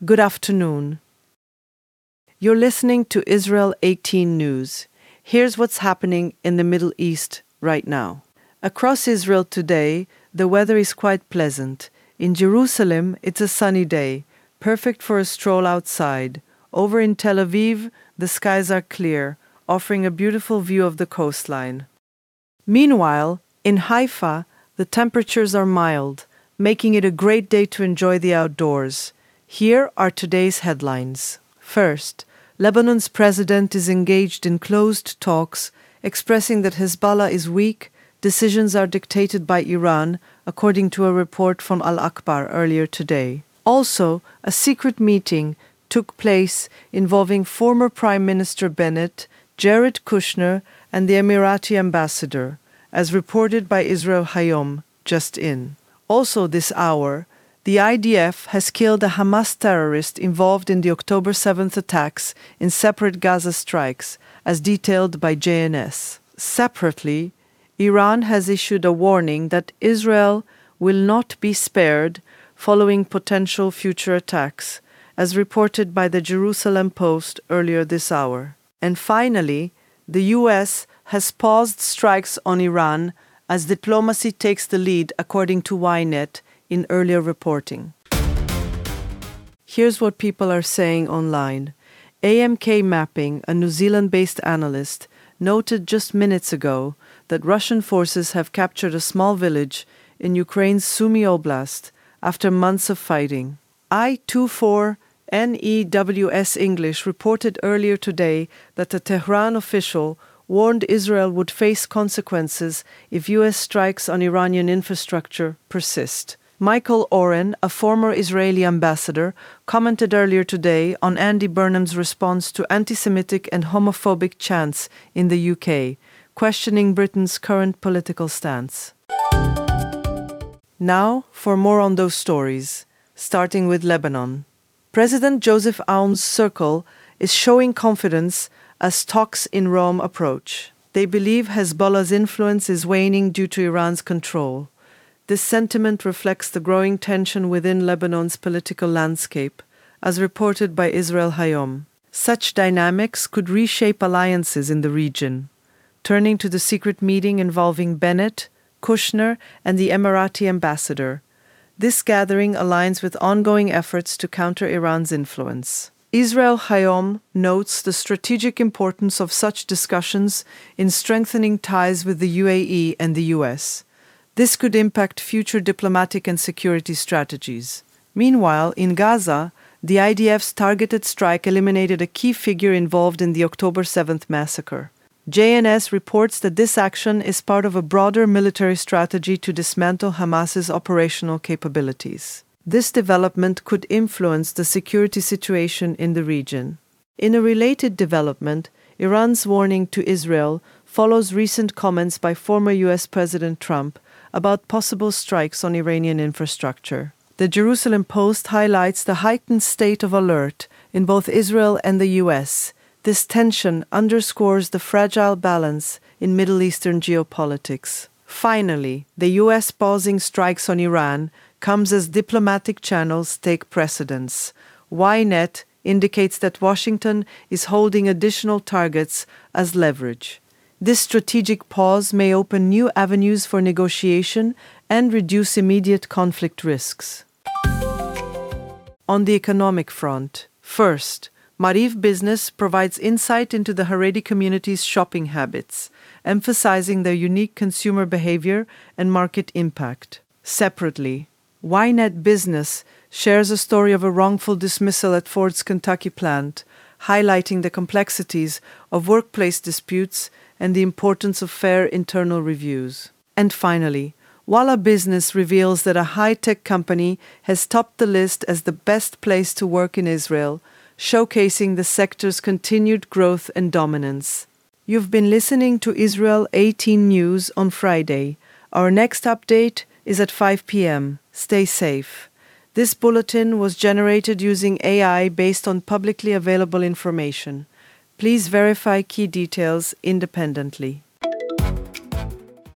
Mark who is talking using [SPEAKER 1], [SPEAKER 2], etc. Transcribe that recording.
[SPEAKER 1] Good afternoon. You're listening to Israel 18 News. Here's what's happening in the Middle East right now. Across Israel today, the weather is quite pleasant. In Jerusalem, it's a sunny day, perfect for a stroll outside. Over in Tel Aviv, the skies are clear, offering a beautiful view of the coastline. Meanwhile, in Haifa, the temperatures are mild, making it a great day to enjoy the outdoors. Here are today's headlines. First, Lebanon's president is engaged in closed talks, expressing that Hezbollah is weak. Decisions are dictated by Iran, according to a report from Al Akbar earlier today. Also, a secret meeting took place involving former Prime Minister Bennett, Jared Kushner, and the Emirati ambassador, as reported by Israel Hayom, just in. Also this hour, the IDF has killed a Hamas terrorist involved in the October 7th attacks in separate Gaza strikes, as detailed by JNS. Separately, Iran has issued a warning that Israel will not be spared following potential future attacks, as reported by the Jerusalem Post earlier this hour. And finally, the US has paused strikes on Iran as diplomacy takes the lead, according to Ynet, in earlier reporting. Here's what people are saying online. AMK Mapping, a New Zealand-based analyst, noted just minutes ago that Russian forces have captured a small village in Ukraine's Sumy Oblast after months of fighting. I24NEWS English reported earlier today that a Tehran official warned Israel would face consequences if US strikes on Iranian infrastructure persist. Michael Oren, a former Israeli ambassador, commented earlier today on Andy Burnham's response to anti-Semitic and homophobic chants in the UK, questioning Britain's current political stance. Now, for more on those stories, starting with Lebanon. President Joseph Aoun's circle is showing confidence as talks in Rome approach. They believe Hezbollah's influence is waning due to Iran's control. This sentiment reflects the growing tension within Lebanon's political landscape, as reported by Israel Hayom. Such dynamics could reshape alliances in the region. Turning to the secret meeting involving Bennett, Kushner, and the Emirati ambassador, this gathering aligns with ongoing efforts to counter Iran's influence. Israel Hayom notes the strategic importance of such discussions in strengthening ties with the UAE and the US. This could impact future diplomatic and security strategies. Meanwhile, in Gaza, the IDF's targeted strike eliminated a key figure involved in the October 7th massacre. JNS reports that this action is part of a broader military strategy to dismantle Hamas's operational capabilities. This development could influence the security situation in the region. In a related development, Iran's warning to Israel follows recent comments by former US President Trump about possible strikes on Iranian infrastructure. The Jerusalem Post highlights the heightened state of alert in both Israel and the US. This tension underscores the fragile balance in Middle Eastern geopolitics. Finally, the US pausing strikes on Iran comes as diplomatic channels take precedence. Ynet indicates that Washington is holding additional targets as leverage. This strategic pause may open new avenues for negotiation and reduce immediate conflict risks. On the economic front, first, Mariv Business provides insight into the Haredi community's shopping habits, emphasizing their unique consumer behavior and market impact. Separately, Ynet Business shares a story of a wrongful dismissal at Ford's Kentucky plant, highlighting the complexities of workplace disputes and the importance of fair internal reviews. And finally, Walla Business reveals that a high-tech company has topped the list as the best place to work in Israel, showcasing the sector's continued growth and dominance. You've been listening to Israel 18 News on Friday. Our next update is at 5 p.m. Stay safe. This bulletin was generated using AI based on publicly available information. Please verify key details independently.